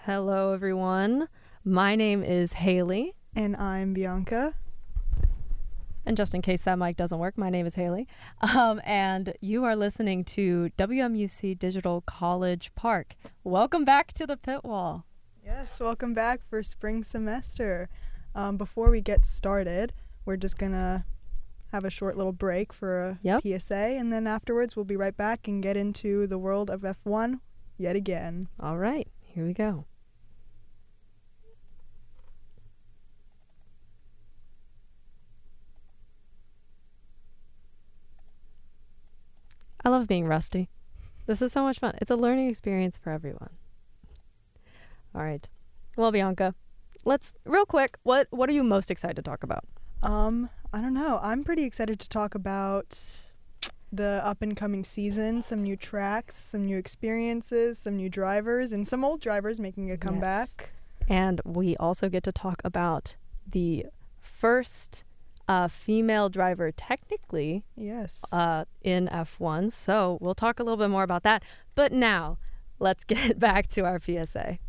Hello, everyone. My name is Haley. And I'm Bianca. And just in case that mic doesn't work, my name is Haley. And you are listening to WMUC Digital College Park. Welcome back to the Pit Wall. Yes, welcome back for spring semester. Before we get started, we're just going to have a short little break for a PSA. And then afterwards, we'll be right back and get into the world of F1 yet again. All right, here we go. I love being rusty. This is so much fun. It's a learning experience for everyone. All right. Well, Bianca, let's real quick. What are you most excited to talk about? I don't know. I'm pretty excited to talk about the up and coming season, some new tracks, some new experiences, some new drivers, and some old drivers making a comeback. Yes. And we also get to talk about the first female driver technically in F1. So we'll talk a little bit more about that. But now let's get back to our PSA.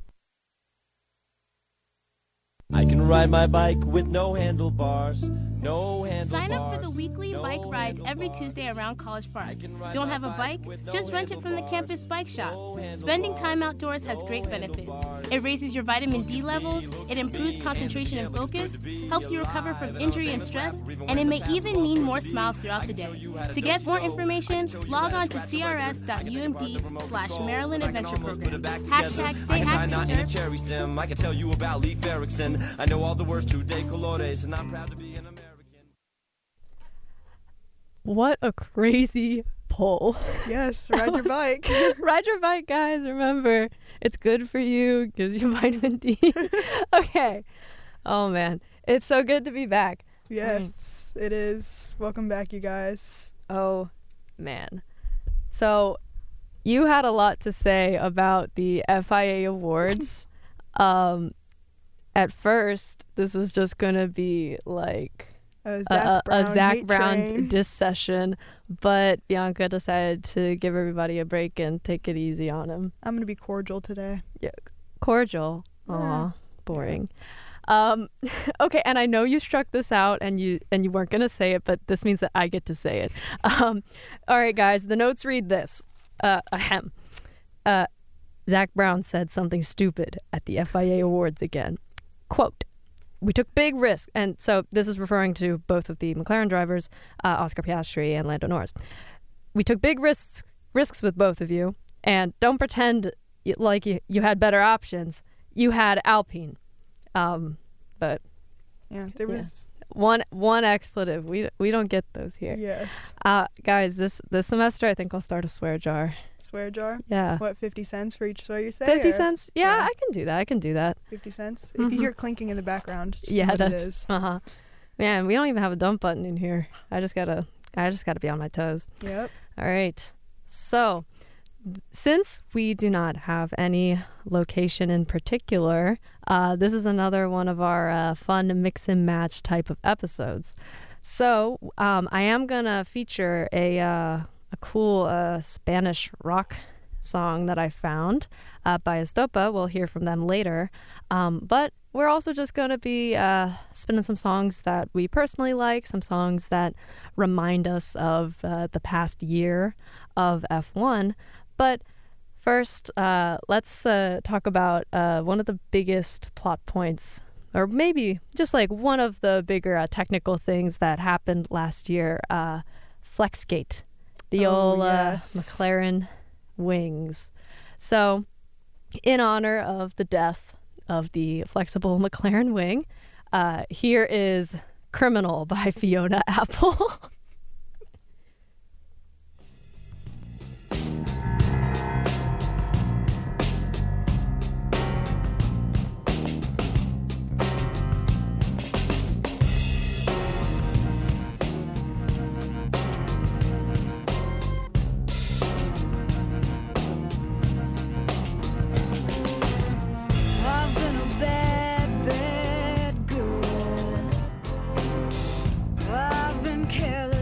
I can ride my bike with no handlebars. Sign up for the weekly bike rides every Tuesday around College Park. Don't have a bike? Just rent it from the campus bike shop. Spending time outdoors has great benefits. It raises your vitamin D levels, it improves concentration and focus, helps you recover from injury and stress, and it may even mean more smiles throughout the day. To get more information, log on to crs.umd/Maryland Adventure Program. Hashtag stay active. I can tell you about Leif Erikson. I know all the words to De Colores, and I'm proud to be an American. What a crazy pull. Yes, ride your bike. Ride your bike, guys. Remember, it's good for you, gives you vitamin D. Okay. Oh, man. It's so good to be back. Yes, it is. Welcome back, you guys. Oh, man. So, you had a lot to say about the FIA awards. At first, this was just going to be like a Zach Brown diss session, but Bianca decided to give everybody a break and take it easy on him. I'm going to be cordial today. Yeah, cordial. Aw, boring. Okay, and I know you struck this out and you weren't going to say it, but this means that I get to say it. All right, guys, the notes read this. Zach Brown said something stupid at the FIA awards again. Quote, "We took big risks." And so this is referring to both of the McLaren drivers, Oscar Piastri and Lando Norris. "We took big risks with both of you, and don't pretend like you had better options. You had Alpine." But yeah, there was one expletive. We don't get those here. Yes. Guys, this semester I think I'll start a swear jar. Swear jar? Yeah. What, 50 cents for each swear you say? 50 cents? Yeah, I can do that. 50 cents? Mm-hmm. If you hear clinking in the background, just know what that's it is. Man, we don't even have a dump button in here. I just gotta be on my toes. Yep. All right. So, since we do not have any location in particular, this is another one of our fun mix and match type of episodes. So, I am gonna feature a cool Spanish rock song that I found by Estopa. We'll hear from them later. But we're also just going to be spinning some songs that we personally like, some songs that remind us of the past year of F1. But first, let's talk about one of the biggest plot points, or maybe just like one of the bigger technical things that happened last year, Flexgate. The old McLaren wings. So, in honor of the death of the flexible McLaren wing, here is Criminal by Fiona Apple. Careless.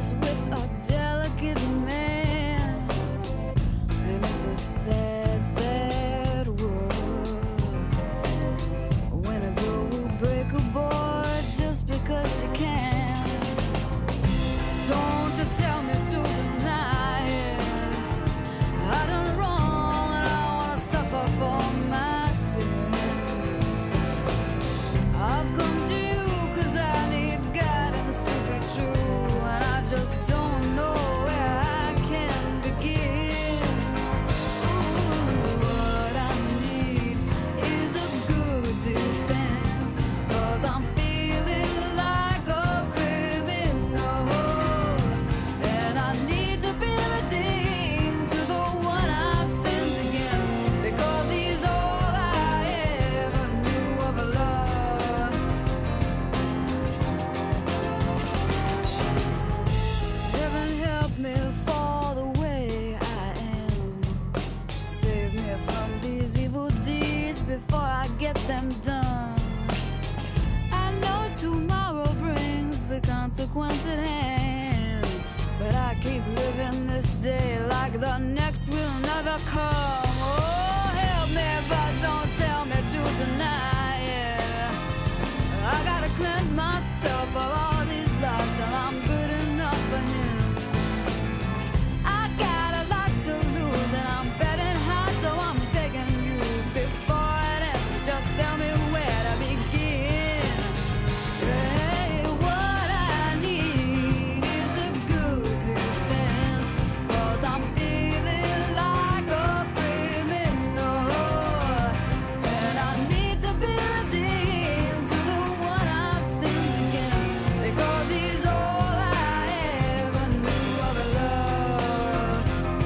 like the next will never come. Oh, help me, but don't tell me to deny it. I gotta cleanse myself of all these lies till I'm good enough for him. I got a lot to lose and I'm betting high, so I'm begging you before it ends, just tell me where to begin. Hey, what I need is a good defense, 'cause I'm feeling like a criminal, and I need to be redeemed to the one I've sinned against, because he's all I ever knew of love.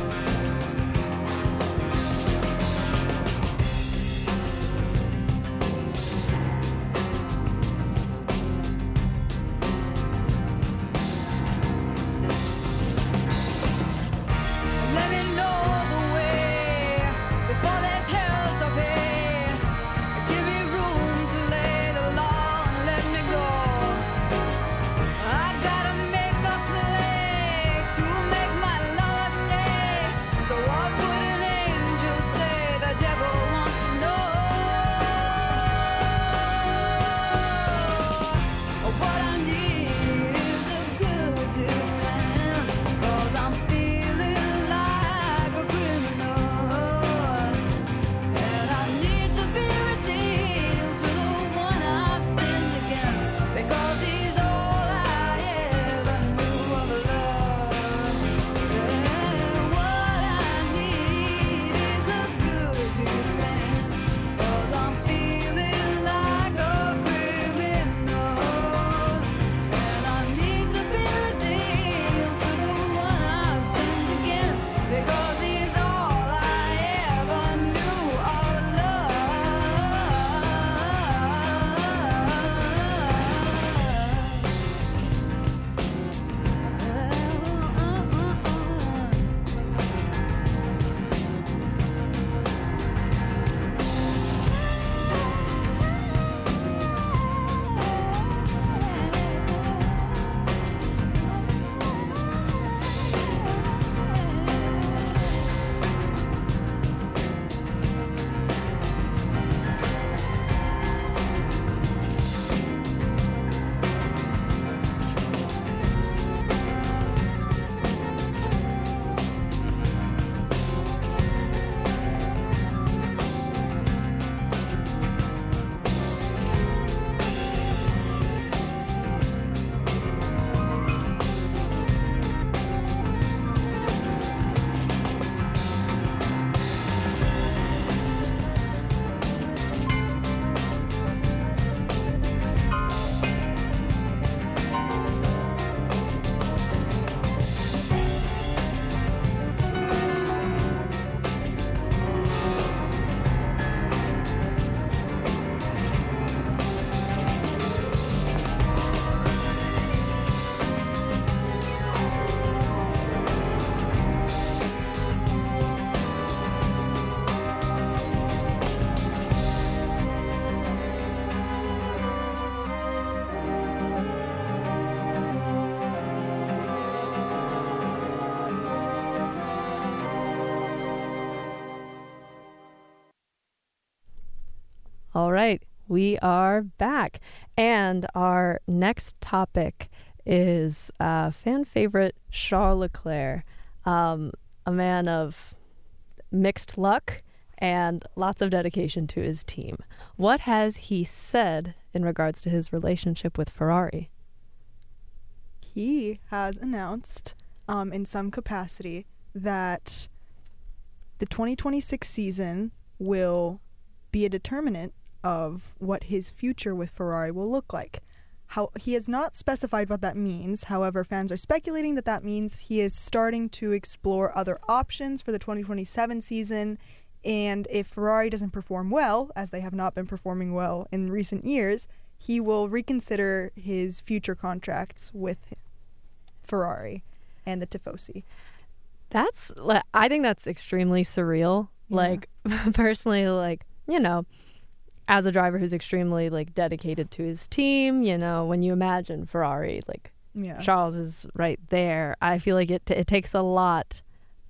Let me know the way before there's hell to pay. Give me room to lay the law and let me go. I gotta make a play to make my lover stay. So what would an angel say? The devil wants to know. What I need is a good defense, 'cause I'm feeling like a criminal, and I need to be redeemed to the one I've sinned against, because he's all I ever knew of love. And what I need is a good defense, 'cause I'm feeling like a criminal, and I need to be redeemed to the one I've sinned against, because he's all I ever knew of All right, we are back. And our next topic is fan favorite Charles Leclerc, a man of mixed luck and lots of dedication to his team. What has he said in regards to his relationship with Ferrari? He has announced in some capacity that the 2026 season will be a determinant of what his future with Ferrari will look like. He has not specified what that means. However, fans are speculating that that means he is starting to explore other options for the 2027 season, and if Ferrari doesn't perform well, as they have not been performing well in recent years, he will reconsider his future contracts with Ferrari and the Tifosi. I think that's extremely surreal. Yeah. Like, personally, like, you know, as a driver who's extremely like dedicated to his team, you know, when you imagine Ferrari, like Charles is right there. I feel like it takes a lot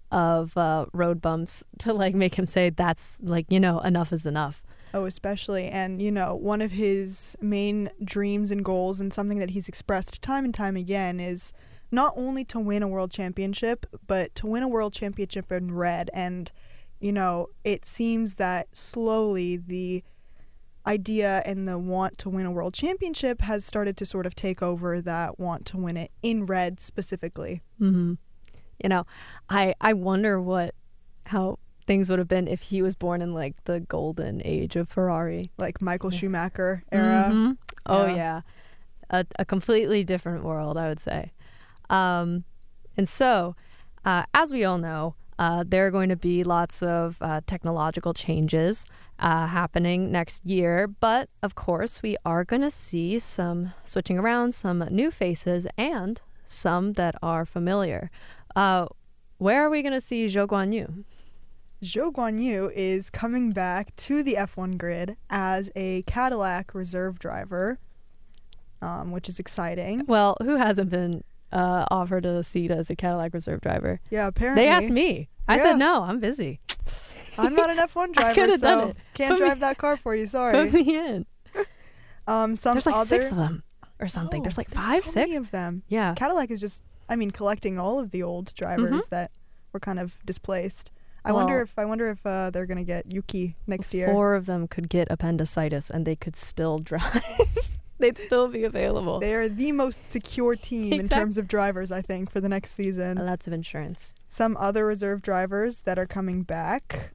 of road bumps to like make him say that's like, you know, enough is enough. Oh, especially. And, you know, one of his main dreams and goals, and something that he's expressed time and time again, is not only to win a world championship, but to win a world championship in red. And, you know, it seems that slowly the idea and the want to win a world championship has started to sort of take over that want to win it in red specifically. Mm-hmm. You know, I wonder how things would have been if he was born in like the golden age of Ferrari, like Michael Schumacher era. Mm-hmm. Oh yeah, a completely different world, I would say. And so, as we all know, there are going to be lots of technological changes happening next year. But, of course, we are going to see some switching around, some new faces, and some that are familiar. Where are we going to see Zhou Guanyu? Zhou Guanyu is coming back to the F1 grid as a Cadillac reserve driver, which is exciting. Well, who hasn't been offered a seat as a Cadillac reserve driver? Yeah, apparently. They asked me. I said no, I'm busy. I'm not an F1 driver, so can't drive that car for you. Sorry. Put me in. There's like 6 of them or something. There's like 5, 6 many of them. Yeah. Cadillac is just, collecting all of the old drivers that were kind of displaced. I wonder if they're gonna get Yuki next year. 4 of them could get appendicitis and they could still drive. They'd still be available. They are the most secure team in terms of drivers, I think, for the next season. Lots of insurance. Some other reserve drivers that are coming back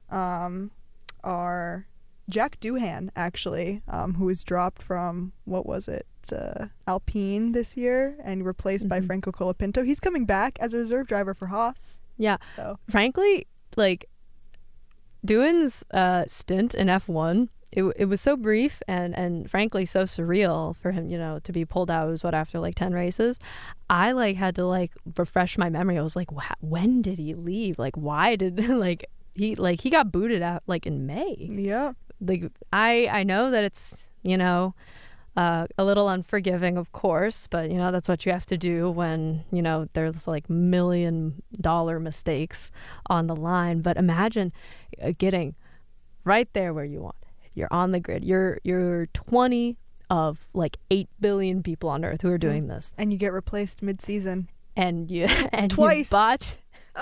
are Jack Doohan, actually, who was dropped from, Alpine this year and replaced by Franco Colapinto. He's coming back as a reserve driver for Haas. Yeah. So frankly, like, Doohan's stint in F1, it was so brief and frankly so surreal for him, you know, to be pulled out. It was after like 10 races. I like had to like refresh my memory. I was like, when did he leave? Like, why did he got booted out like in May? Yeah. Like I know that it's, you know, a little unforgiving, of course, but you know that's what you have to do when, you know, there's like $1 million mistakes on the line. But imagine getting right there where you want. You're on the grid. You're 20 of like 8 billion people on Earth who are doing this, and you get replaced mid-season. And twice. You botch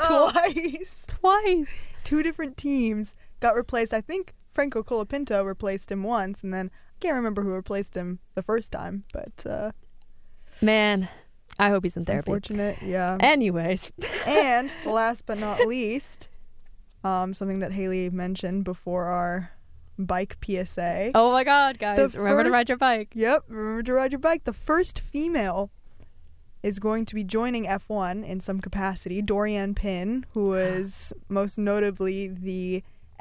twice. 2 different teams got replaced. I think Franco Colapinto replaced him once, and then I can't remember who replaced him the first time. But man, I hope he's in therapy. Unfortunate, yeah. Anyways, and last but not least, something that Haley mentioned before our bike PSA. Oh my God, guys! Remember to ride your bike. Yep, remember to ride your bike. The first female is going to be joining F1 in some capacity. Doriane Pin, who is most notably the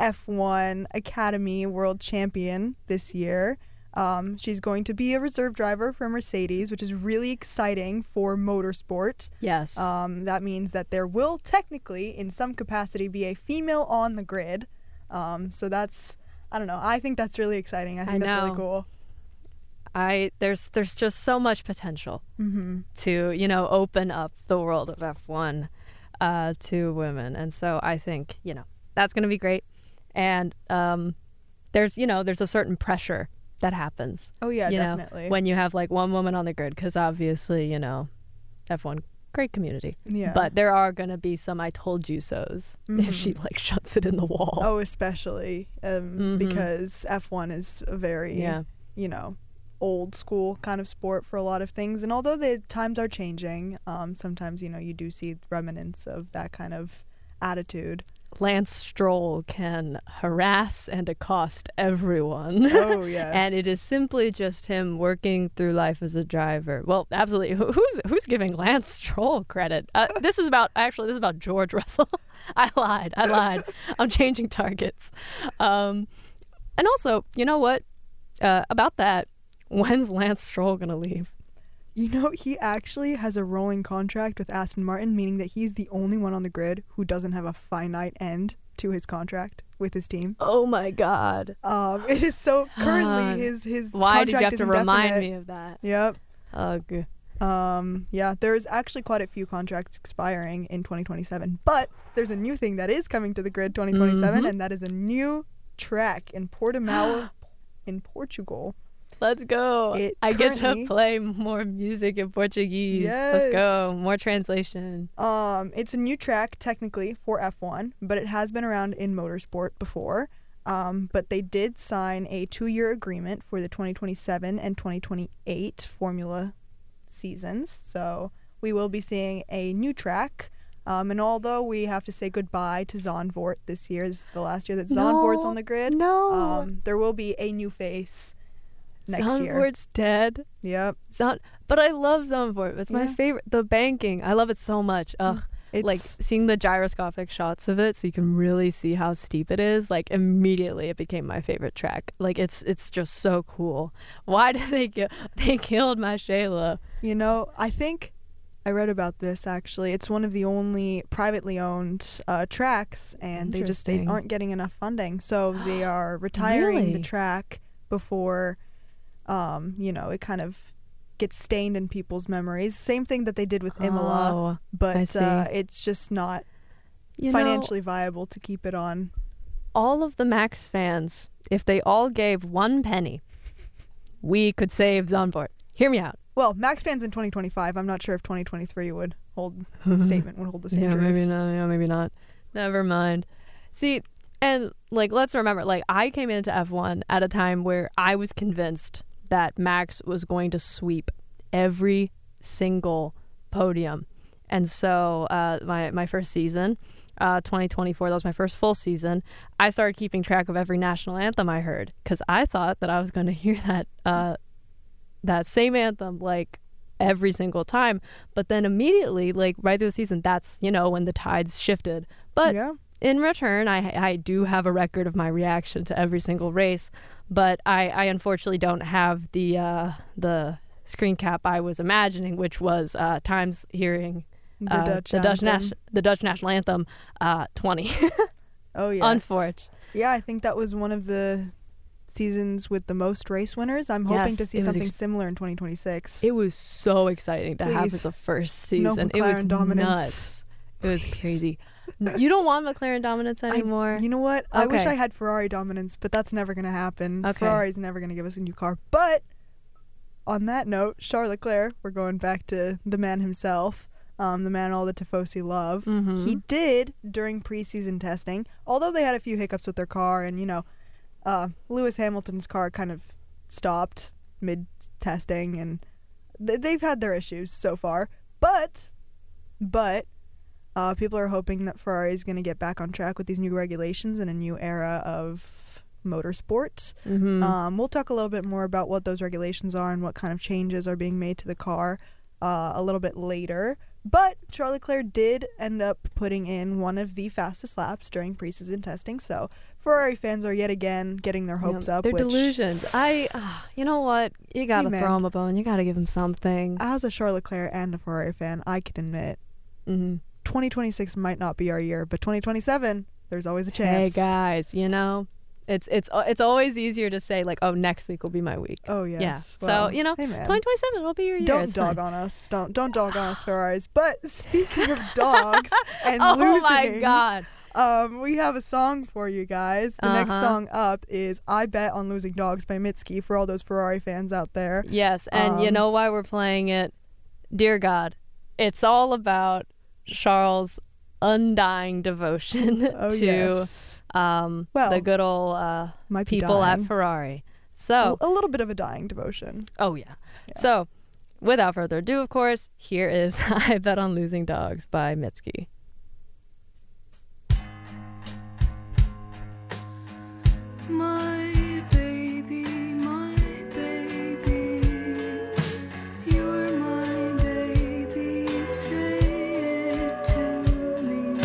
F1 Academy World Champion this year. She's going to be a reserve driver for Mercedes, which is really exciting for motorsport. Yes. That means that there will technically, in some capacity, be a female on the grid. So that's, I don't know. I think that's really exciting. I think that's really cool. There's just so much potential to, you know, open up the world of F1 to women. And so I think, you know, that's going to be great. And there's a certain pressure that happens. Oh, yeah, you definitely. know, when you have like one woman on the grid, because obviously, you know, F1, great community. Yeah. But there are going to be some I told you so's if she like shuts it in the wall. Oh, especially because F1 is a very, you know, old school kind of sport for a lot of things. And although the times are changing, sometimes, you know, you do see remnants of that kind of attitude. Lance Stroll can harass and accost everyone. Oh, yes. And it is simply just him working through life as a driver. Well, absolutely. Who's giving Lance Stroll credit? This is about George Russell. I lied. I'm changing targets. And also, you know what? About that, when's Lance Stroll going to leave? You know, he actually has a rolling contract with Aston Martin, meaning that he's the only one on the grid who doesn't have a finite end to his contract with his team. Oh my God. It is so currently his why contract did you have is to indefinite. remind me of that? Yep. Ugh. Yeah, there's actually quite a few contracts expiring in 2027, but there's a new thing that is coming to the grid 2027, and that is a new track in Portimao in Portugal. Let's go. I get to play more music in Portuguese. Yes. Let's go. More translation. It's a new track technically for F1, but it has been around in motorsport before. But they did sign a 2-year agreement for the 2027 and 2028 Formula seasons. So we will be seeing a new track. And although we have to say goodbye to Zandvoort this year, this is the last year that Zandvoort's on the grid. There will be a new face next year. Zandvoort's dead. Yep. But I love Zandvoort. It's my favorite. The banking. I love it so much. Ugh. Like seeing the gyroscopic shots of it so you can really see how steep it is, like immediately it became my favorite track. Like it's just so cool. Why did they killed my Shayla? You know, I think I read about this actually. It's one of the only privately owned tracks, and they aren't getting enough funding. So they are retiring the track before it kind of gets stained in people's memories. Same thing that they did with Imola, but it's just not financially viable to keep it on. All of the Max fans, if they all gave 1 penny, we could save Zandvoort. Hear me out. Well, Max fans in 2025. I'm not sure if 2023 would hold the statement would hold the same truth. Maybe not. Yeah, maybe not. Never mind. See, and let's remember, I came into F1 at a time where I was convinced that Max was going to sweep every single podium. And so my first season, 2024, that was my first full season, I started keeping track of every national anthem I heard, because I thought that I was going to hear that same anthem every single time. But then immediately, right through the season, that's, when the tides shifted. But in return, I do have a record of my reaction to every single race. But I unfortunately don't have the screen cap I was imagining, which was times hearing the Dutch national anthem 20. Oh yes. Unfortunately. Yeah, I think that was one of the seasons with the most race winners. I'm hoping to see something similar in 2026. It was so exciting to have as a first season. No McLaren it was dominance. Nuts. It was crazy. You don't want McLaren dominance anymore? You know what? I wish I had Ferrari dominance, but that's never going to happen. Ferrari's never going to give us a new car. But on that note, Charles Leclerc, we're going back to the man himself, the man all the Tifosi love. Mm-hmm. He did, during preseason testing, although they had a few hiccups with their car, and, Lewis Hamilton's car kind of stopped mid-testing, and they've had their issues so far. But people are hoping that Ferrari is going to get back on track with these new regulations and a new era of motorsport. Mm-hmm. We'll talk a little bit more about what those regulations are and what kind of changes are being made to the car a little bit later. But Charles Leclerc did end up putting in one of the fastest laps during preseason testing. So Ferrari fans are yet again getting their hopes up. They're delusions. You know what? You got to throw him a bone. You got to give him something. As a Charles Leclerc and a Ferrari fan, I can admit 2026 might not be our year, but 2027, there's always a chance. Hey guys, it's always easier to say next week will be my week. Oh yes. Yeah. Well, so 2027 will be your year. Don't dog on us. Don't dog on us, Ferraris. But speaking of dogs and losing, oh my God. We have a song for you guys. The next song up is "I Bet on Losing Dogs" by Mitski for all those Ferrari fans out there. Yes, and you know why we're playing it? Dear God, it's all about Charles' undying devotion to the good old people at Ferrari. So a little bit of a dying devotion. Oh yeah. So without further ado, of course, here is "I Bet on Losing Dogs" by Mitski. My baby, you're my baby, say it to me.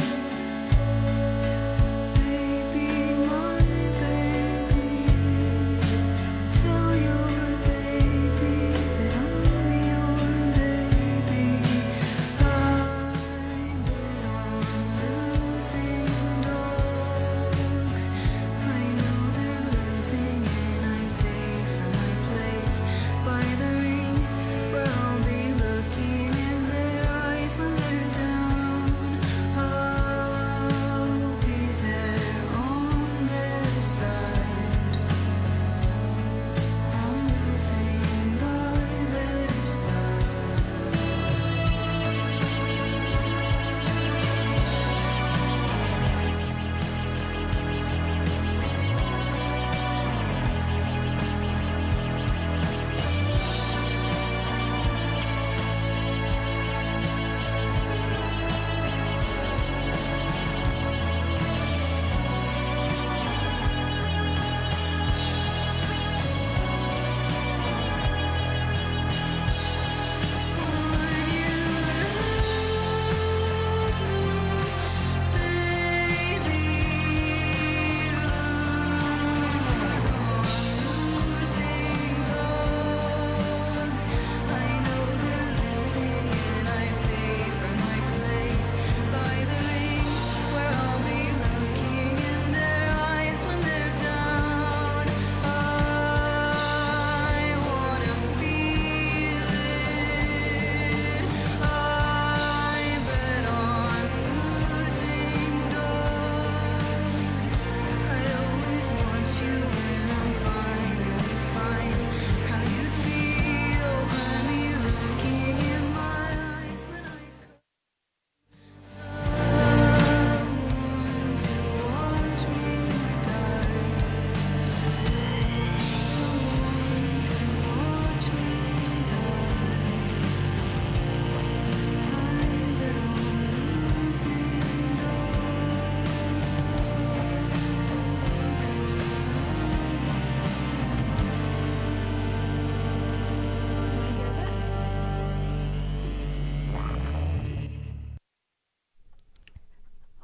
Baby, my baby, tell your baby that I'm your baby. I bet on losing dogs. I know they're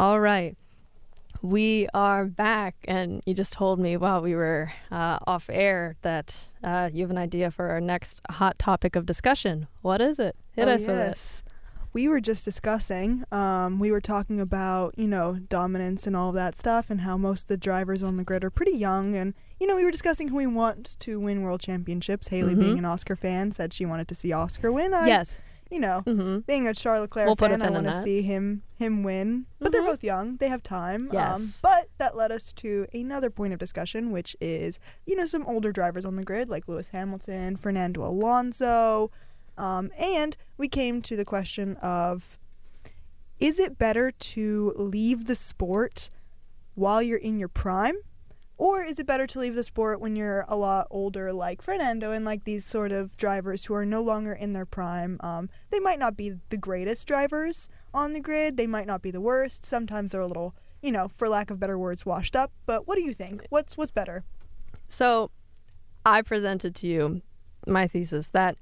All right. We are back, and you just told me while we were off air that you have an idea for our next hot topic of discussion. What is it? Hit us with it. We were just discussing, we were talking about, dominance and all of that stuff and how most of the drivers on the grid are pretty young. And, we were discussing who we want to win world championships. Haley, being an Oscar fan, said she wanted to see Oscar win. Yes. Being a Charles Leclerc fan, I want to see him win. But they're both young. They have time. Yes. But that led us to another point of discussion, which is, some older drivers on the grid like Lewis Hamilton, Fernando Alonso. And we came to the question of, is it better to leave the sport while you're in your prime? Or is it better to leave the sport when you're a lot older, like Fernando and like these sort of drivers who are no longer in their prime? They might not be the greatest drivers on the grid. They might not be the worst. Sometimes they're a little, for lack of better words, washed up. But what do you think? What's better? So I presented to you my thesis that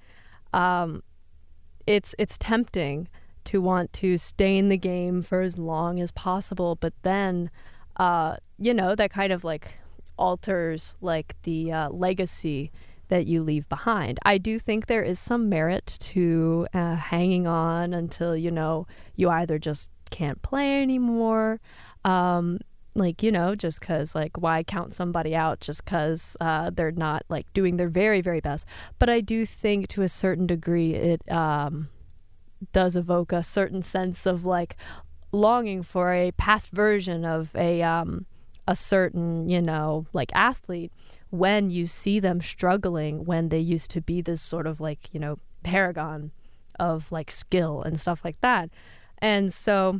it's tempting to want to stay in the game for as long as possible, but then that kind of like alters like the legacy that you leave behind. I do think there is some merit to hanging on until you either just can't play anymore, just because like why count somebody out just because they're not like doing their very, very best. But I do think to a certain degree it does evoke a certain sense of like longing for a past version of a certain like athlete when you see them struggling when they used to be this sort of like paragon of like skill and stuff like that. And so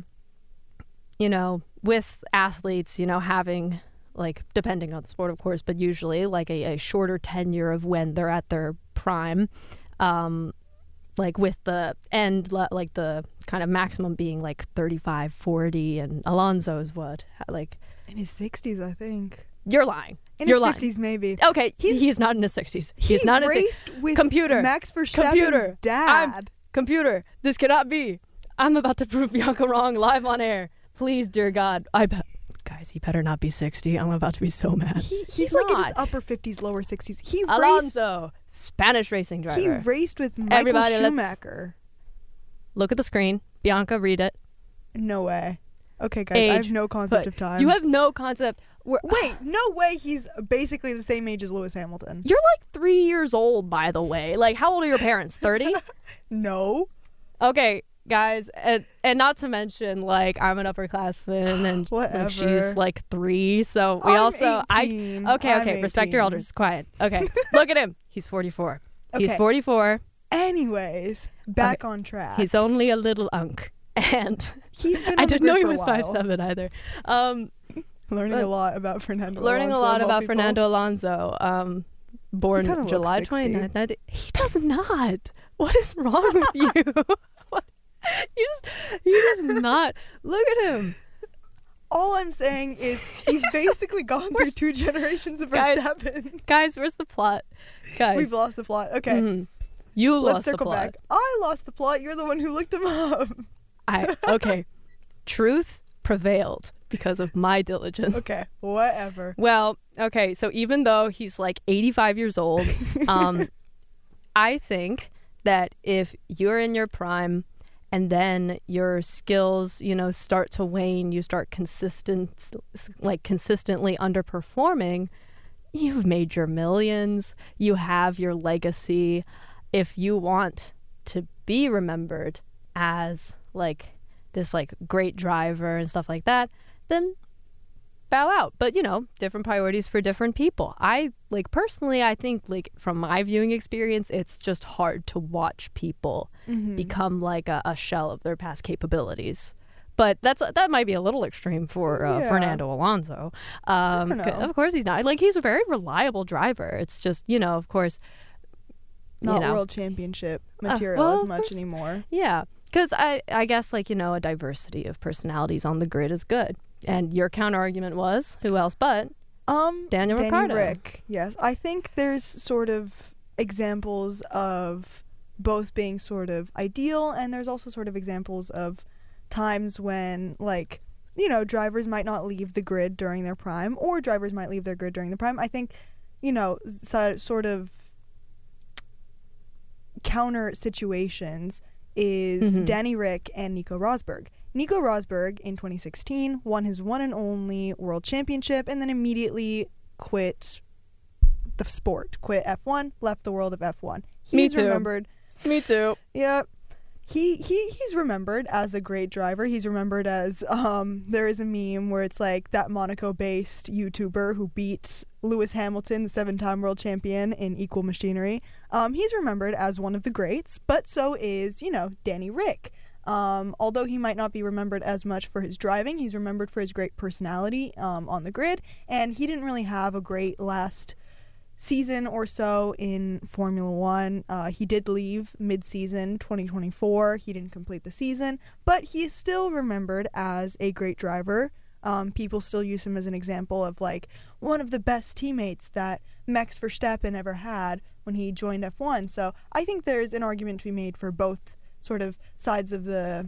with athletes having like, depending on the sport of course, but usually like a shorter tenure of when they're at their prime, like with the end, like the kind of maximum being like 35, 40, and Alonso's what? Like in his 60s, I think. You're lying. You're lying. 50s, maybe. Okay, he's not in his 60s. He's not in his 60s. With computer. Max Verstappen's dad. Computer, this cannot be. I'm about to prove Bianca wrong live on air. Please, dear God. Guys, he better not be 60. I'm about to be so mad. He's like in his upper 50s, lower 60s. Alonso, Spanish racing driver. He raced with Michael Schumacher. Look at the screen. Bianca, read it. No way. Okay, guys, I have no concept of time. You have no concept. Wait, no way he's basically the same age as Lewis Hamilton. You're like 3 years old, by the way. Like, how old are your parents? 30? No. Okay, guys, and not to mention, like, I'm an upperclassman, and whatever. She's like 3, so we I'm also 18. Okay, respect your elders. Quiet. Okay, look at him. He's 44. Okay. He's 44. Anyways, back on track. He's only a little unk, and he's been. I didn't know he was 5'7" either. Learning a lot about Fernando. Fernando Alonso. Born July 29th. He does not. What is wrong with you? He does not. Look at him. All I'm saying is he's basically gone through 2 generations of Verstappen. Guys, where's the plot? Guys, we've lost the plot. Okay. Mm-hmm. You Let's lost the circle plot. back. I lost the plot. You're the one who looked him up. Okay. Truth prevailed because of my diligence. Okay, whatever. Well, okay, so even though he's like 85 years old, I think that if you're in your prime and then your skills, start to wane, you start consistently underperforming, you've made your millions, you have your legacy. If you want to be remembered as like this like great driver and stuff like that, then bow out. But different priorities for different people. I personally, I think like from my viewing experience, it's just hard to watch people become like a shell of their past capabilities. But that might be a little extreme for Fernando Alonso. Of course he's not. Like, he's a very reliable driver. It's just, of course, not world championship material as much anymore. Yeah. Because I guess, like, a diversity of personalities on the grid is good. And your counter argument was, who else but Daniel Ricciardo. Rick, yes. I think there's sort of examples of both being sort of ideal, and there's also sort of examples of times when, like, drivers might not leave the grid during their prime, or drivers might leave their grid during the prime. I think, sort of counter situations is Danny Rick and Nico Rosberg. Nico Rosberg in 2016 won his one and only world championship and then immediately quit the sport, quit F1, left the world of F1. He's remembered. Me too. Yeah. He's remembered as a great driver. He's remembered as there is a meme where it's like that Monaco-based YouTuber who beat Lewis Hamilton, the 7-time world champion, in Equal Machinery. He's remembered as one of the greats, but so is, Danny Rick. Although he might not be remembered as much for his driving, he's remembered for his great personality on the grid, and he didn't really have a great last season or so in Formula One. He did leave mid-season 2024. He didn't complete the season, but he is still remembered as a great driver. People still use him as an example of like one of the best teammates that Max Verstappen ever had when he joined F1. So I think there's an argument to be made for both sort of sides of the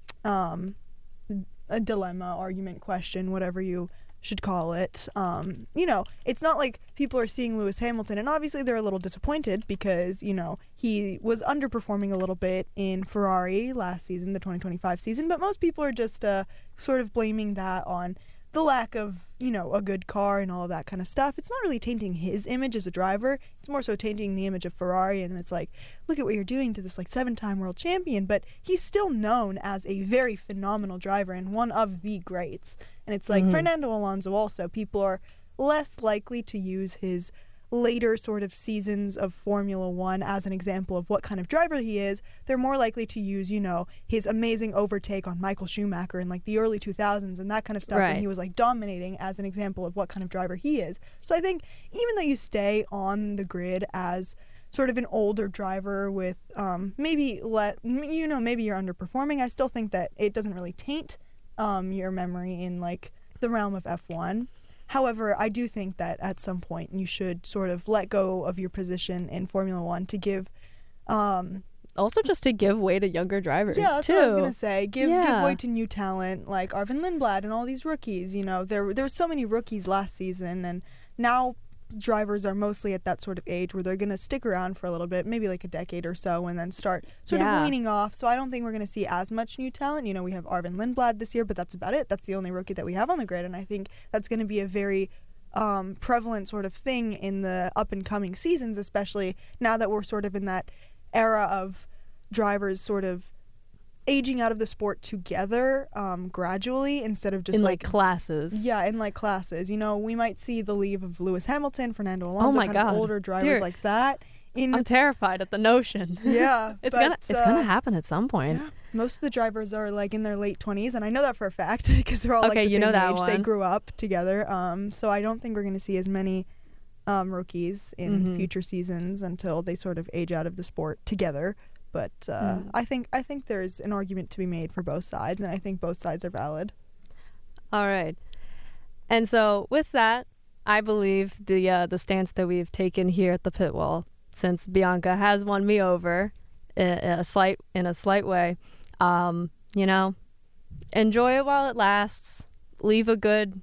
a dilemma, argument, question, whatever you should call it. It's not like people are seeing Lewis Hamilton, and obviously they're a little disappointed because, he was underperforming a little bit in Ferrari last season, the 2025 season, but most people are just sort of blaming that on the lack of, a good car and all of that kind of stuff. It's not really tainting his image as a driver. It's more so tainting the image of Ferrari, and it's like, look at what you're doing to this, 7-time world champion, but he's still known as a very phenomenal driver and one of the greats. And it's like Fernando Alonso also, people are less likely to use his later sort of seasons of Formula One as an example of what kind of driver he is. They're more likely to use, his amazing overtake on Michael Schumacher in the early 2000s and that kind of stuff, when he was dominating, as an example of what kind of driver he is. So I think even though you stay on the grid as sort of an older driver with maybe you're underperforming, I still think that it doesn't really taint your memory in the realm of F1. However, I do think that at some point you should sort of let go of your position in Formula One to give also just to give way to younger drivers. Yeah, that's too. what I was gonna say. Give way to new talent like Arvin Lindblad and all these rookies. There were so many rookies last season, and now drivers are mostly at that sort of age where they're going to stick around for a little bit, maybe a decade or so, and then start sort of weaning off. So I don't think we're going to see as much new talent. We have Arvin Lindblad this year, but that's about it. That's the only rookie that we have on the grid, and I think that's going to be a very prevalent sort of thing in the up-and-coming seasons, especially now that we're sort of in that era of drivers sort of aging out of the sport together gradually instead of just in classes. Yeah, in classes. We might see the leave of Lewis Hamilton, Fernando Alonso, of older drivers like that. I'm terrified at the notion. Yeah, it's gonna happen at some point. Yeah. Most of the drivers are in their late 20s, and I know that for a fact because they're all the same age. One. They grew up together. So I don't think we're going to see as many rookies in future seasons until they sort of age out of the sport together. But I think there's an argument to be made for both sides, and I think both sides are valid. All right. And so with that, I believe the stance that we've taken here at the pit wall, since Bianca has won me over in a slight way, enjoy it while it lasts. Leave a good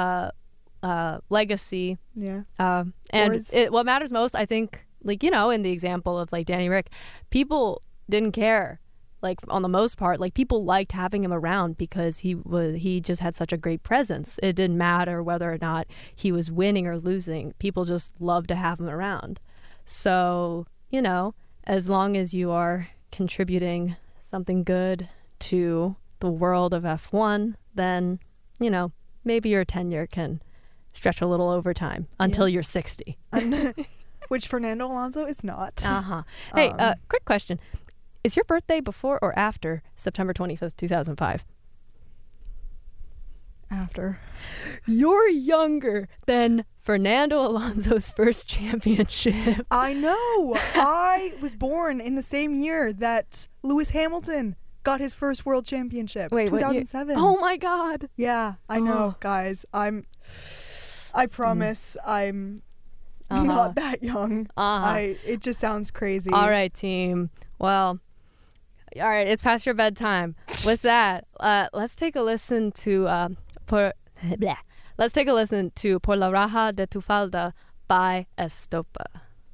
legacy. Yeah. And what matters most, I think, in the example of Danny Rick, people didn't care. On the most part, people liked having him around because he just had such a great presence. It didn't matter whether or not he was winning or losing. People just loved to have him around. So, as long as you are contributing something good to the world of F1, then, maybe your tenure can stretch a little over time until you're 60. Which Fernando Alonso is not. Hey, quick question. Is your birthday before or after September 25th, 2005? After. You're younger than Fernando Alonso's first championship. I know. I was born in the same year that Lewis Hamilton got his first world championship. Wait, 2007. Oh my God. Yeah, I know, guys. I promise I'm not that young. It just sounds crazy. All right, team. Well, all right, it's past your bedtime. With that, let's take a listen to Por la raja de tu falda by Estopa.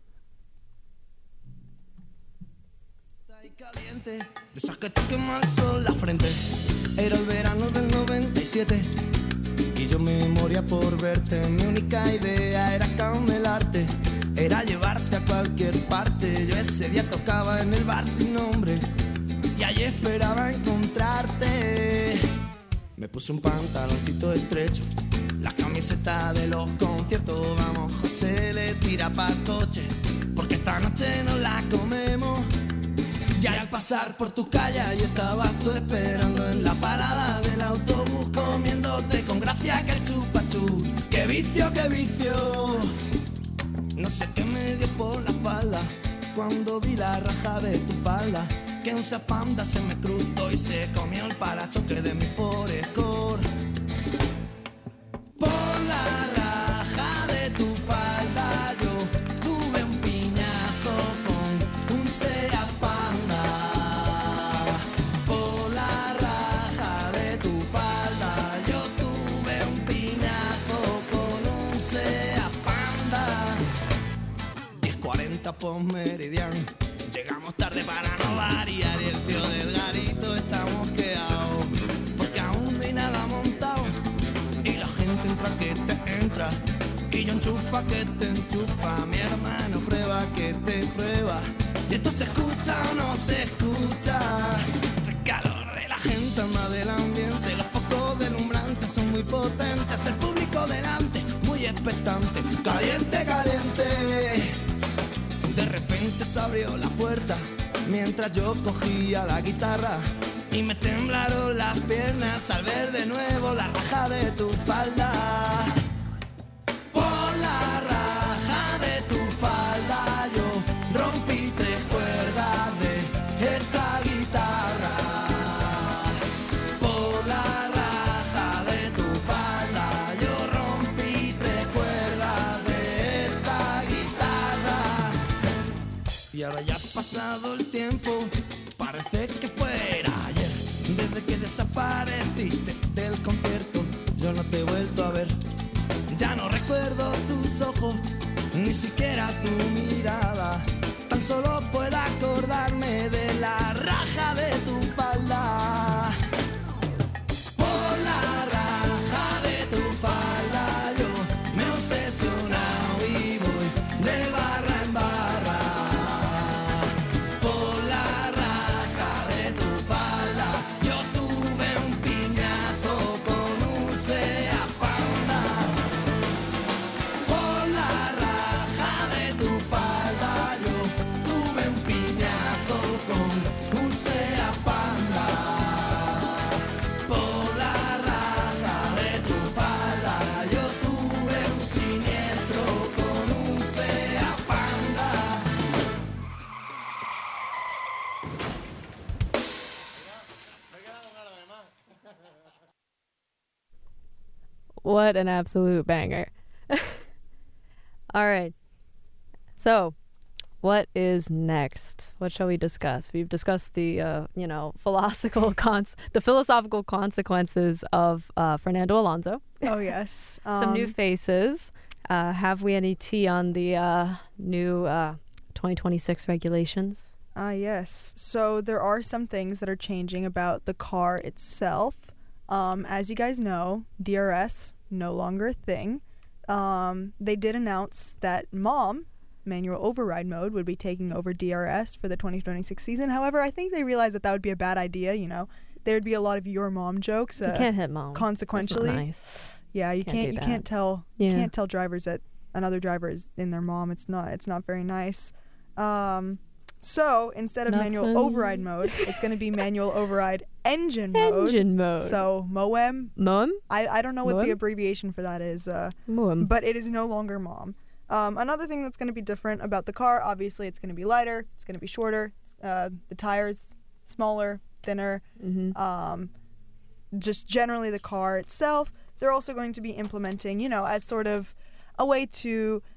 De esas que te quema el sol la frente. Era el verano del 97 y yo me moría por verte. Mi única idea era camelarte, era llevarte a cualquier parte. Yo ese día tocaba en el bar sin nombre y allí esperaba encontrarte. Me puse un pantaloncito estrecho, la camiseta de los conciertos. Vamos, José, le tira pa'l coche, porque esta noche nos la comemos. Y al pasar por tu calle, ahí estabas tú esperando en la parada del autobús, comiéndote con gracia que el chupachú. ¡Qué vicio, qué vicio! No sé qué me dio por la espalda cuando vi la raja de tu falda, que un Panda se me cruzó y se comió el parachoque de mi Forescore. Por la raja de tu falda yo tuve un piñazo con un Seat Panda. Por la raja de tu falda yo tuve un piñazo con un Seat Panda. 10:40 por Meridian. Llegamos tarde para no variar y el tío del garito está mosqueado, porque aún no hay nada montado y la gente entra que te entra y yo enchufa que te enchufa. Mi hermano prueba que te prueba y esto se escucha o no se escucha. El calor de la gente anda del ambiente, los focos deslumbrantes son muy potentes, el público delante muy expectante. Caliente, caliente. De repente se abrió la puerta mientras yo cogía la guitarra y me temblaron las piernas al ver de nuevo la raja de tu falda. Por la raja de tu falda yo rompí 3 cuerdas de esta guitarra. Por la raja de tu falda yo rompí 3 cuerdas de esta guitarra. Y ahora ya ha pasado el tiempo, parece que fuera ayer. Desde que desapareciste del concierto, yo no te he vuelto a ver. Ya no recuerdo tus ojos, ni siquiera tu mirada. Tan solo puedo acordarme de la raja de tu falda. Por la raja de tu falda yo me he obsesionado y voy de barra en barra. What an absolute banger. All right. So, what is next? What shall we discuss? We've discussed the, philosophical consequences of Fernando Alonso. Oh, yes. Some new faces. Have we any tea on the new 2026 regulations? Yes. So there are some things that are changing about the car itself. As you guys know, DRS, no longer a thing. They did announce that manual override mode, would be taking over DRS for the 2026 season. However, I think they realized that would be a bad idea, There'd be a lot of your mom jokes. You can't hit mom. Consequentially. That's not nice. Yeah, you can't tell drivers that another driver is in their mom. It's not very nice. So instead of manual override mode, it's going to be manual override engine mode. Engine mode. So MOEM. MOEM? I don't know what the abbreviation for that is. MOEM. But it is no longer MOM. Another thing that's going to be different about the car, obviously it's going to be lighter, it's going to be shorter, the tires smaller, thinner. Mm-hmm. Just generally the car itself. They're also going to be implementing, as sort of a way to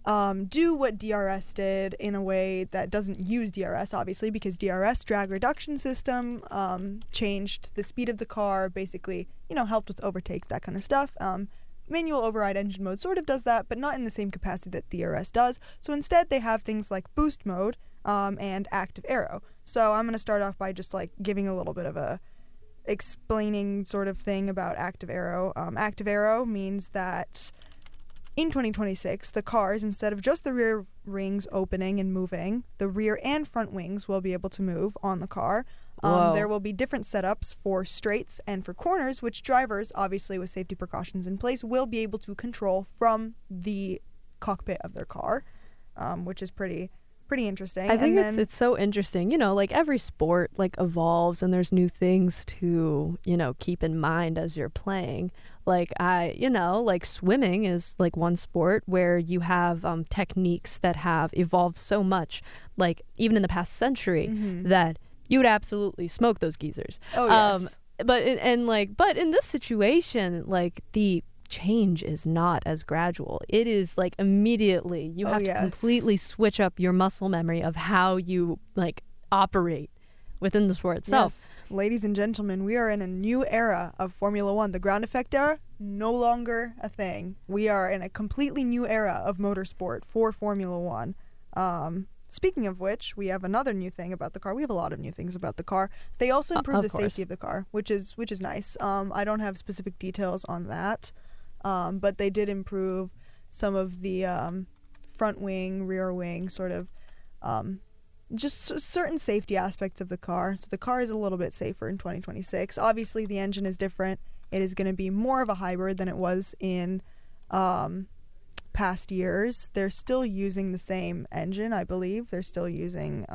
do what DRS did in a way that doesn't use DRS, obviously, because DRS, drag reduction system, changed the speed of the car, basically, helped with overtakes, that kind of stuff. Manual override engine mode sort of does that, but not in the same capacity that DRS does. So instead, they have things like boost mode and active aero. So I'm going to start off by just giving a little bit of a explaining sort of thing about active aero. Active aero means that in 2026, the cars, instead of just the rear wings opening and moving, the rear and front wings will be able to move on the car. There will be different setups for straights and for corners, which drivers, obviously with safety precautions in place, will be able to control from the cockpit of their car, which is pretty interesting. I think it's so interesting. Every sport evolves, and there's new things to keep in mind as you're playing. Swimming is one sport where you have techniques that have evolved so much, even in the past century, that you would absolutely smoke those geezers. Oh yes. But in this situation, the change is not as gradual. It is immediately you have to completely switch up your muscle memory of how you operate within the sport itself. Yes. Ladies and gentlemen, we are in a new era of Formula One. The ground effect era, no longer a thing. We are in a completely new era of motorsport for Formula One. Speaking of which, we have another new thing about the car. We have a lot of new things about the car. They also improved the safety of the car, which is nice. I don't have specific details on that. But they did improve some of the front wing, rear wing, sort of just certain safety aspects of the car. So the car is a little bit safer in 2026. Obviously, the engine is different. It is going to be more of a hybrid than it was in past years. They're still using the same engine, I believe. They're still using...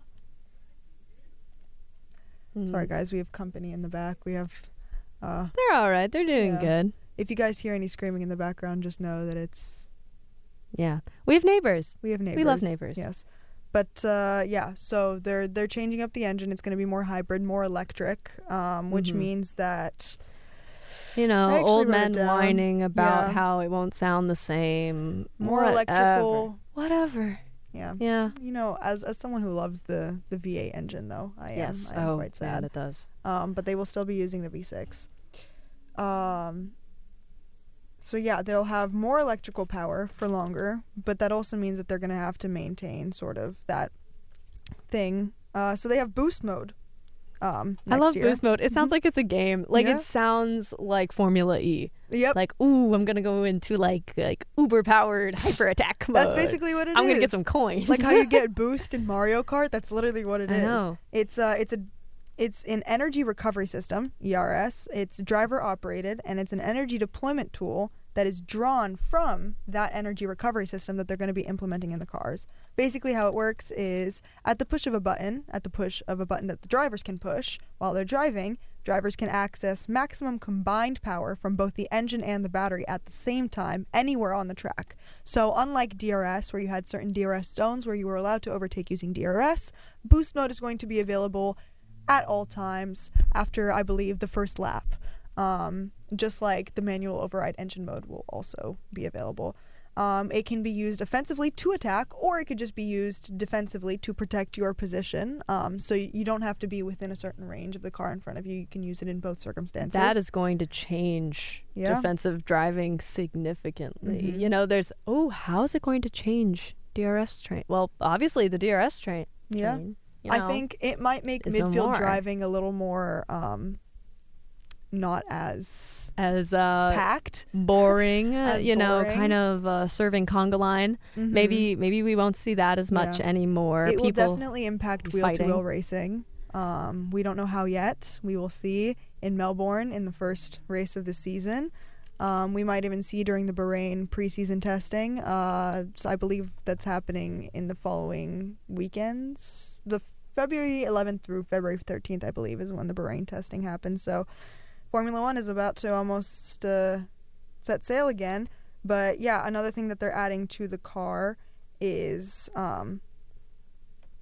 Sorry, guys. We have company in the back. We have... They're all right. They're doing good. If you guys hear any screaming in the background, just know that it's... Yeah. We have neighbors. We love neighbors. Yes. But, so they're changing up the engine. It's going to be more hybrid, more electric, which means that... old men whining about how it won't sound the same. More electrical. Whatever. Yeah. Yeah. As someone who loves the V8 engine, though, I am quite sad. Yeah, it does. But they will still be using the V6. So yeah, they'll have more electrical power for longer, but that also means that they're going to have to maintain sort of that thing. So they have boost mode. I love boost mode. It sounds like it's a game. It sounds like Formula E. Yep. I'm going to go into uber powered hyper attack mode. That's basically what it is. I'm going to get some coins. Like how you get boost in Mario Kart. That's literally what it is. I know. It's an energy recovery system, ERS. It's driver operated, and it's an energy deployment tool that is drawn from that energy recovery system that they're going to be implementing in the cars. Basically how it works is at the push of a button that the drivers can push while they're driving, drivers can access maximum combined power from both the engine and the battery at the same time anywhere on the track. So unlike DRS, where you had certain DRS zones where you were allowed to overtake using DRS, boost mode is going to be available at all times after, I believe, the first lap. Just like the manual override engine mode will also be available. It can be used offensively to attack, or it could just be used defensively to protect your position. So you don't have to be within a certain range of the car in front of you. You can use it in both circumstances. That is going to change defensive driving significantly. How is it going to change DRS train? Well, obviously the DRS train. Yeah. I think it might make midfield driving a little more... not as packed, boring, kind of serving conga line. Maybe we won't see that as much anymore. It will definitely impact wheel-to-wheel racing. We don't know how yet. We will see in Melbourne in the first race of the season. We might even see during the Bahrain preseason testing. So I believe that's happening in the following weekends. The February 11th through February 13th, I believe, is when the Bahrain testing happens. So Formula One is about to almost set sail again. But yeah, another thing that they're adding to the car is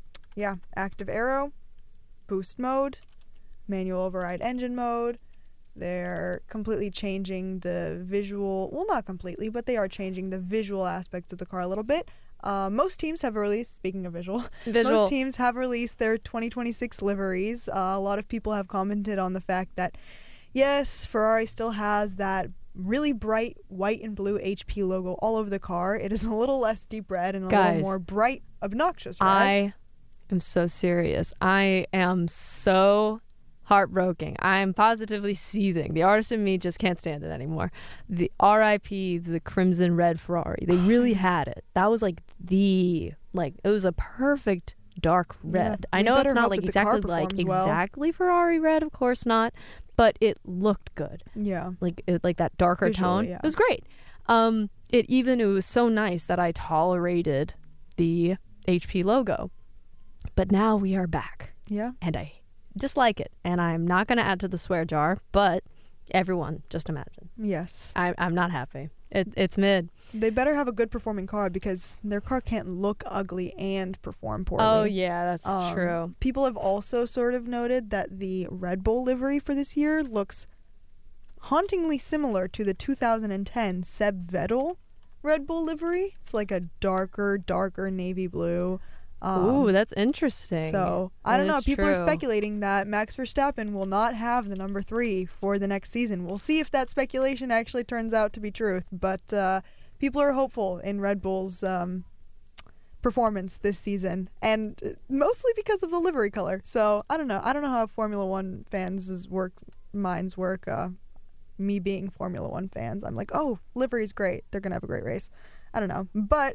active aero, boost mode, manual override engine mode, They're completely changing the visual, well, not completely, but they are changing the visual aspects of the car a little bit. Most teams have released, speaking of visual, most teams have released their 2026 liveries. A lot of people have commented on the fact that, yes, Ferrari still has that really bright white and blue HP logo all over the car. It is a little less deep red and a little more bright, obnoxious red. I am so serious. I am so heartbroken. I'm positively seething. The artist in me just can't stand it anymore. The RIP, the crimson red Ferrari. They really had it. That was like it was a perfect dark red. I know it's not like exactly Ferrari red, of course not, but it looked good. Yeah. Like that darker visually, tone. yeah. It was great. It was so nice that I tolerated the HP logo. But now we are back. Yeah. And I dislike it. And I'm not going to add to the swear jar, but everyone, just imagine. Yes. I'm not happy. It's mid. They better have a good performing car because their car can't look ugly and perform poorly. Oh, yeah, that's true. People have also sort of noted that the Red Bull livery for this year looks hauntingly similar to the 2010 Seb Vettel Red Bull livery. It's like a darker navy blue. Ooh, that's interesting. So, I don't know. People are speculating that Max Verstappen will not have the number 3 for the next season. We'll see if that speculation actually turns out to be truth. But people are hopeful in Red Bull's performance this season, and mostly because of the livery color. So, I don't know. I don't know how Formula One fans' minds work. Me being Formula One fans, I'm like, oh, livery's great. They're going to have a great race. I don't know. But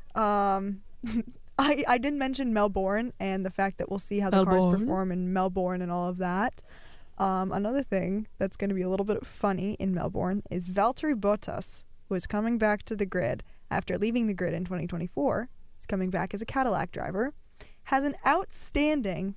I did mention Melbourne and the fact that we'll see how the cars perform in Melbourne and all of that. Another thing that's going to be a little bit funny in Melbourne is Valtteri Bottas, who is coming back to the grid after leaving the grid in 2024. He's coming back as a Cadillac driver. Has an outstanding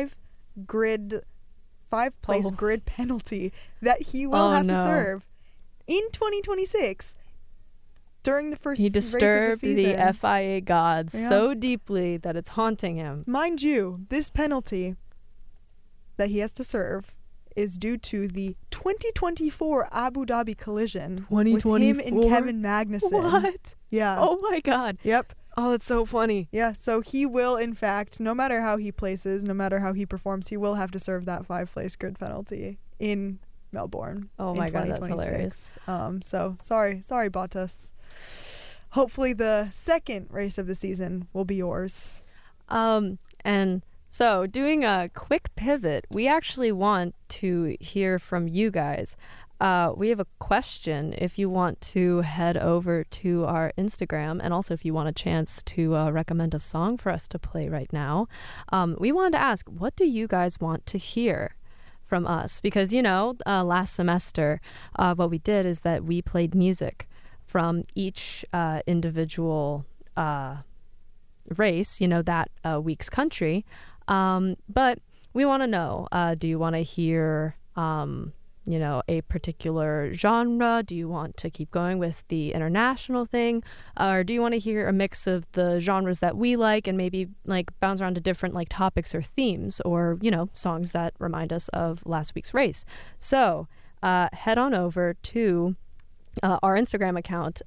5-place grid penalty that he will have to serve in 2026. During the first he race of disturbed the season. the FIA gods so deeply that it's haunting him. Mind you, this penalty that he has to serve is due to the 2024 Abu Dhabi collision with him and Kevin Magnussen. What? Yeah. Oh my God. Yep. Oh, it's so funny. Yeah, so he will, in fact, no matter how he places, no matter how he performs, he will have to serve that 5-place grid penalty in Melbourne. Oh my God, that's hilarious. So sorry, Bottas. Hopefully the second race of the season will be yours. And so doing a quick pivot, we actually want to hear from you guys. We have a question if you want to head over to our Instagram, and also if you want a chance to recommend a song for us to play right now. We wanted to ask, what do you guys want to hear from us? Because, last semester, what we did is that we played music from each individual race, that week's country. But we want to know, do you want to hear, a particular genre? Do you want to keep going with the international thing? Or do you want to hear a mix of the genres that we like and maybe bounce around to different topics or themes or, songs that remind us of last week's race? So head on over to our Instagram account,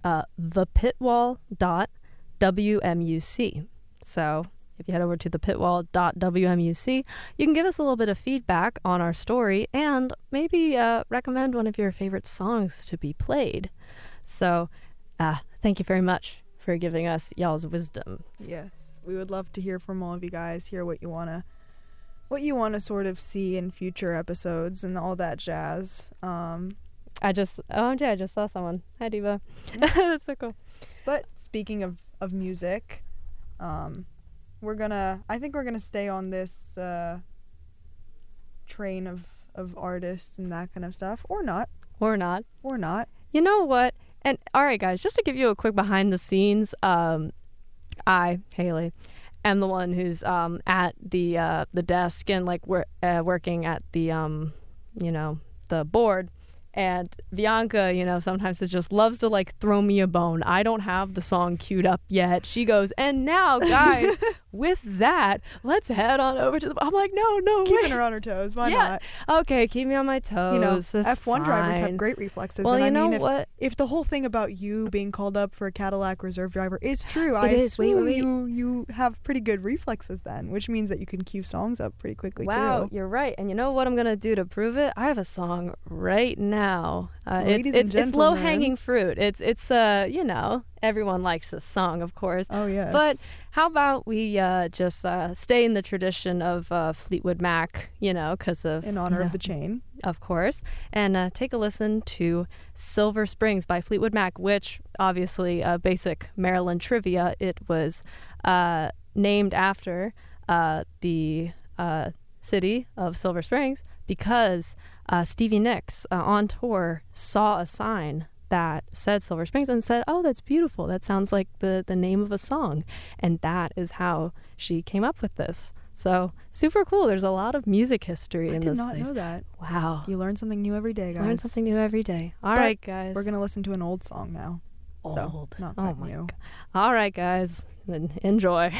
thepitwall.wmuc. So if you head over to thepitwall.wmuc, you can give us a little bit of feedback on our story and maybe recommend one of your favorite songs to be played. So thank you very much for giving us y'all's wisdom. Yes, we would love to hear from all of you guys, hear what you want to sort of see in future episodes and all that jazz. I just saw someone. Hi, Diva. That's so cool. But speaking of music, I think we're gonna stay on this train of artists and that kind of stuff, or not. You know what? And all right, guys, just to give you a quick behind the scenes, I, Haley, am the one who's at the desk and working at the the board. And Bianca, sometimes it just loves to like throw me a bone. I don't have the song queued up yet. She goes, and now, guys, with that, let's head on over to the. I'm like, no, keeping her on her toes. Why not? Okay, keep me on my toes. F1 drivers have great reflexes. Well, and what? If the whole thing about you being called up for a Cadillac reserve driver is true, I assume wait. You have pretty good reflexes then, which means that you can queue songs up pretty quickly too. Wow, you're right. And you know what I'm gonna do to prove it? I have a song right now. It's low-hanging fruit. It's everyone likes this song, of course. Oh yes. But how about we just stay in the tradition of Fleetwood Mac, because of in honor of the chain, of course, and take a listen to Silver Springs by Fleetwood Mac, which obviously basic Maryland trivia. It was named after the city of Silver Springs because Stevie Nicks on tour saw a sign that said Silver Springs and said, oh, that's beautiful. That sounds like the name of a song. And that is how she came up with this. So super cool. There's a lot of music history in this. I did not know that. Wow. You learn something new every day, guys. Learn something new every day. All right, guys. We're going to listen to an old song now. Old. So, not quite new. God. All right, guys. Then enjoy.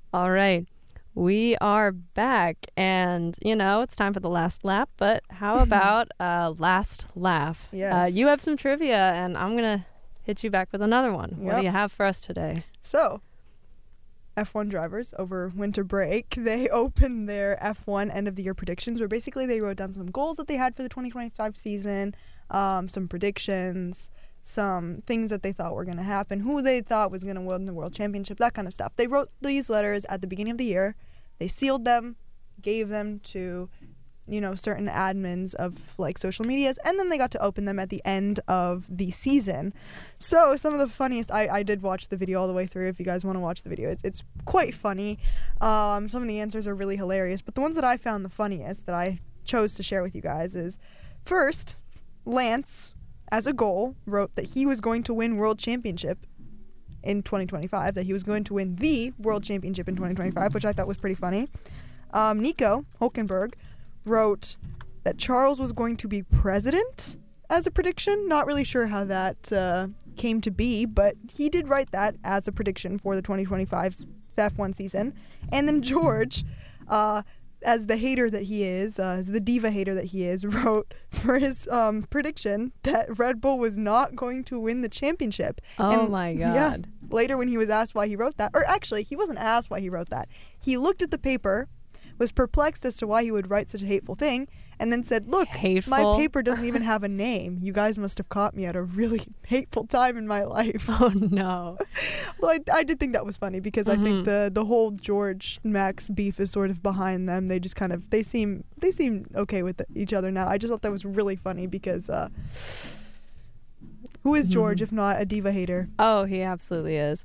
All right. We are back, and, it's time for the last lap, but how about last laugh? Yes. You have some trivia, and I'm going to hit you back with another one. What do you have for us today? So, F1 drivers over winter break, they opened their F1 end-of-the-year predictions, where basically they wrote down some goals that they had for the 2025 season, some predictions, some things that they thought were going to happen, who they thought was going to win the World Championship, that kind of stuff. They wrote these letters at the beginning of the year. They sealed them, gave them to, certain admins of, social medias, and then they got to open them at the end of the season. So some of the funniest, I did watch the video all the way through. If you guys want to watch the video, it's quite funny. Some of the answers are really hilarious, but the ones that I found the funniest that I chose to share with you guys is, first, Lance, as a goal, wrote that he was going to win World Championship in 2025, that he was going to win the World Championship in 2025, which I thought was pretty funny. Nico Hülkenberg wrote that Charles was going to be president as a prediction. Not really sure how that came to be, but he did write that as a prediction for the 2025 F1 season. And then George, as the hater that he is, as the diva hater that he is, wrote for his prediction that Red Bull was not going to win the championship. Oh, my God. Yeah, later when he was asked why he wrote that, or actually, he wasn't asked why he wrote that. He looked at the paper, was perplexed as to why he would write such a hateful thing, and then said, look, hateful? My paper doesn't even have a name. You guys must have caught me at a really hateful time in my life. Oh, no. Well, I did think that was funny because I think the whole George Max beef is sort of behind them. They just kind of, they seem okay with each other now. I just thought that was really funny because who is George if not a diva hater? Oh, he absolutely is.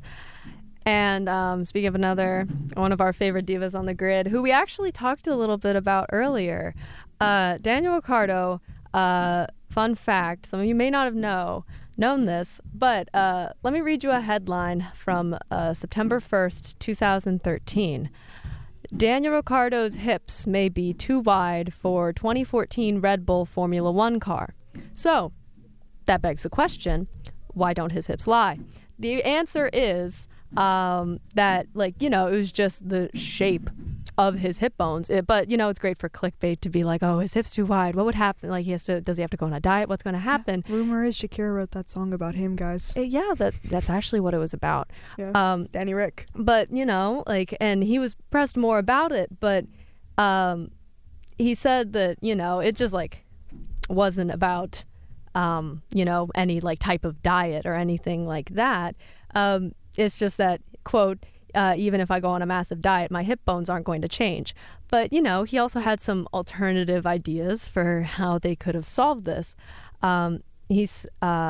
And speaking of one of our favorite divas on the grid, who we actually talked a little bit about earlier, Daniel Ricciardo, fun fact, some of you may not have known this, but let me read you a headline from September 1st, 2013. Daniel Ricciardo's hips may be too wide for 2014 Red Bull Formula One car. So, that begs the question, why don't his hips lie? The answer is that, it was just the shape of his hip bones. But, it's great for clickbait to be like, oh, his hip's too wide. What would happen? Does he have to go on a diet? What's going to happen? Yeah. Rumor is Shakira wrote that song about him, guys. Yeah, that's actually what it was about. Yeah, it's Danny Rick. But, and he was pressed more about it, but he said that, it just, wasn't about, any, type of diet or anything like that. It's just that, quote, even if I go on a massive diet, my hip bones aren't going to change. But, he also had some alternative ideas for how they could have solved this. He's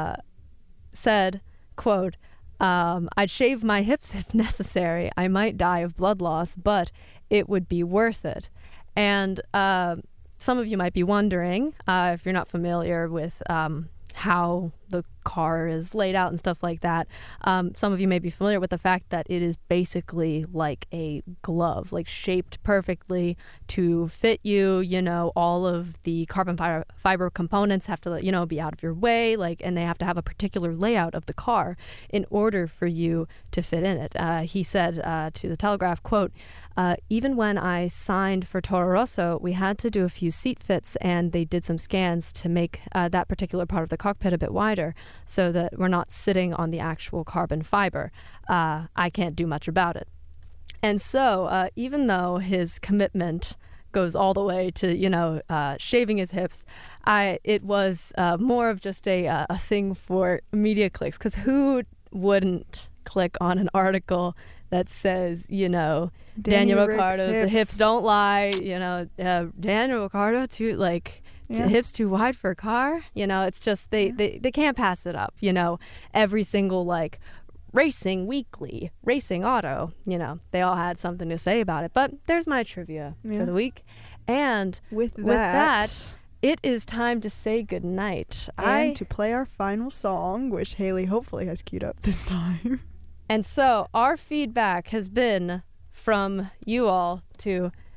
said, quote, I'd shave my hips if necessary. I might die of blood loss, but it would be worth it. And some of you might be wondering, if you're not familiar with how the car is laid out and stuff like that. Some of you may be familiar with the fact that it is basically like a glove, shaped perfectly to fit you. All of the carbon fiber components have to, be out of your way, and they have to have a particular layout of the car in order for you to fit in it. He said to the Telegraph, quote, even when I signed for Toro Rosso, we had to do a few seat fits, and they did some scans to make that particular part of the cockpit a bit wider so that we're not sitting on the actual carbon fiber. I can't do much about it. And so even though his commitment goes all the way to, shaving his hips, it was more of just a thing for media clicks, because who wouldn't click on an article that says, Daniel Ricciardo's hips don't lie, Daniel Ricciardo hips too wide for a car. It's just they can't pass it up. Every single Racing Weekly, Racing Auto, they all had something to say about it. But there's my trivia for the week. And with that, it is time to say goodnight. And to play our final song, which Haley hopefully has queued up this time. And so our feedback has been from you all to